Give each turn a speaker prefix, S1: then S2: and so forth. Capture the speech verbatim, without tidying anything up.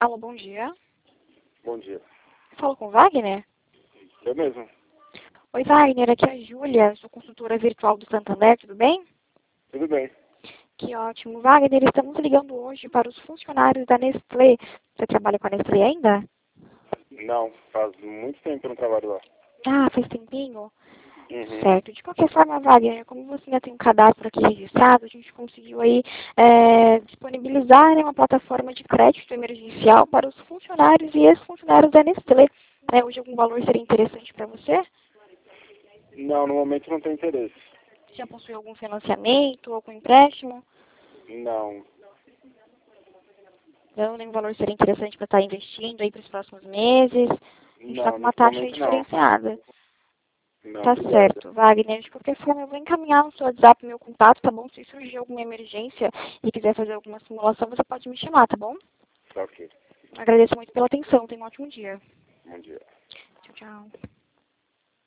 S1: Alô, bom dia.
S2: Bom dia.
S1: Falo com o Wagner?
S2: Eu mesmo.
S1: Oi, Wagner, aqui é a Júlia, sou consultora virtual do Santander, tudo bem?
S2: Tudo bem.
S1: Que ótimo. Wagner, estamos ligando hoje para os funcionários da Nestlé. Você trabalha com a Nestlé ainda?
S2: Não, faz muito tempo que eu não trabalho lá.
S1: Ah, faz tempinho?
S2: Uhum.
S1: Certo. De qualquer forma, Wagner, como você ainda tem um cadastro aqui registrado, a gente conseguiu aí é, disponibilizar, né, uma plataforma de crédito emergencial para os funcionários e ex-funcionários da Nestlé. É, hoje algum valor seria interessante para você?
S2: Não, no momento não tenho interesse.
S1: Já possui algum financiamento, algum empréstimo?
S2: Não.
S1: Não, nenhum valor seria interessante para estar investindo aí para os próximos meses. A gente está
S2: Não,
S1: com uma
S2: nesse
S1: taxa aí
S2: momento não.
S1: diferenciada.
S2: Não,
S1: Tá
S2: obrigado.
S1: certo, Wagner. De qualquer forma, eu vou encaminhar no seu WhatsApp meu contato, tá bom? Se surgir alguma emergência e quiser fazer alguma simulação, você pode me chamar, tá bom?
S2: Tá ok.
S1: Agradeço muito pela atenção. Tenha um ótimo dia.
S2: Bom dia.
S1: Tchau, tchau.